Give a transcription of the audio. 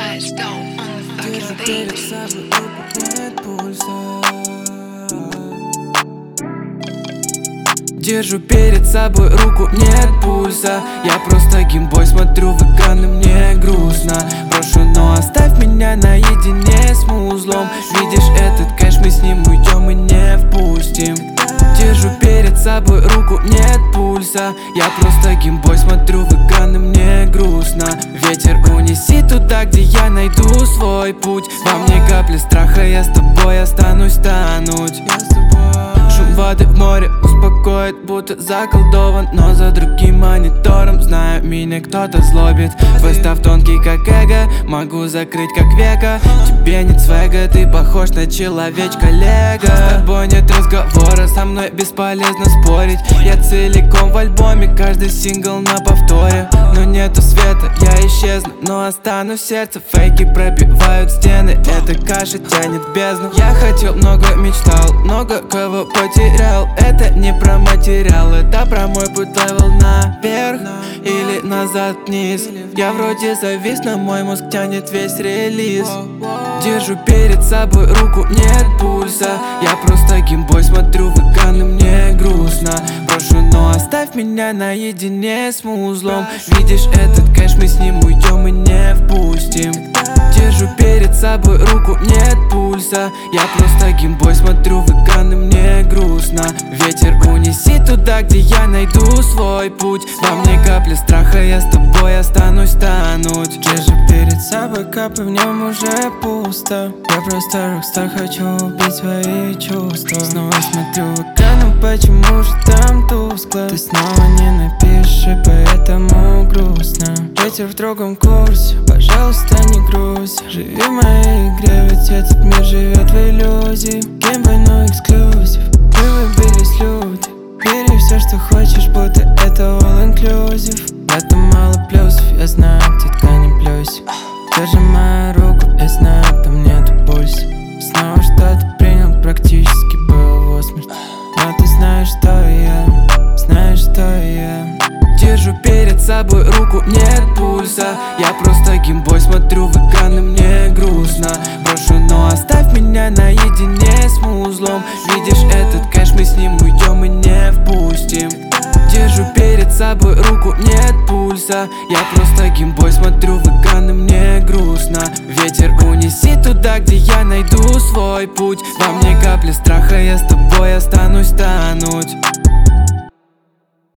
Держу перед собой руку, нет пульса. Держу перед собой руку, нет пульса. Я просто геймбой, смотрю в экран, и мне грустно. Прошу, но оставь меня наедине с музлом. Видишь этот кэш, мы с ним уйдем и не впустим. Держу перед собой руку, нет пульса. Я просто геймбой, смотрю в экран, и мне грустно. Ветер унеси туда, где я найду свой путь. Во мне капли страха, я с тобой останусь тонуть. Шум воды в море успокоит, будто заколдован. Но за другим монитором, знаю, меня кто-то злобит. Твой став тонкий, как эго, могу закрыть как века. Тебе нет свега, ты похож на человечка-лего. С тобой нет разговора, со мной бесполезно спорить. Я целиком в альбоме, каждый сингл на повторе. Но нету света, я исчезну, но останусь в сердце. Фейки пробивают стены, эта каша тянет бездну. Я хотел много, мечтал, много кого потерял. Это не про материал, это про мой путь левел наверх или назад вниз. Я вроде завис, но мой мозг тянет весь релиз. Держу перед собой руку, нет пульса. Я просто геймбой, смотрю в экран, и мне грустно. Прошу, но оставь меня наедине с музлом. Видишь этот кэш, мы с ним уйдем и не впустим. Держу перед собой руку, нет пульса. Я просто геймбой, смотрю в экран, и мне грустно. Ветер унеси туда, где я найду свой путь. Во мне капли страха, я с тобой останусь тонуть. Держу перед собой кап, и в нем уже пусто. Я просто рокстар, хочу убить свои чувства. Снова смотрю в экран, но почему же там тускло? Ты снова не напишешь, и поэтому грустно. Ветер в другом курсе, пожалуйста, не грусть. Живи в моей игре, ведь этот мир живет в иллюзии. Геймбой, но эксклюзив, мы выбились люди. Бери все, что хочешь, будто это all inclusive. В этом мало плюсов, я знаю, детка, не плюсь. Держи мою руку, я знаю, там нету пульса. Снова что-то принял, практически было в смерть. Но ты знаешь, что я, знаешь, что я. Держу перед собой руку, нет пульса. Я просто геймбой, смотрю в экран, и мне грустно. Прошу, но оставь меня наедине с музлом. Видишь этот кэш, мы с ним уйдем и не впустим. Держу перед собой руку, нет пульса. Я просто геймбой, смотрю в экран, и мне грустно. Ветер унеси туда, где я найду свой путь. Во мне капли страха, я с тобой останусь тонуть.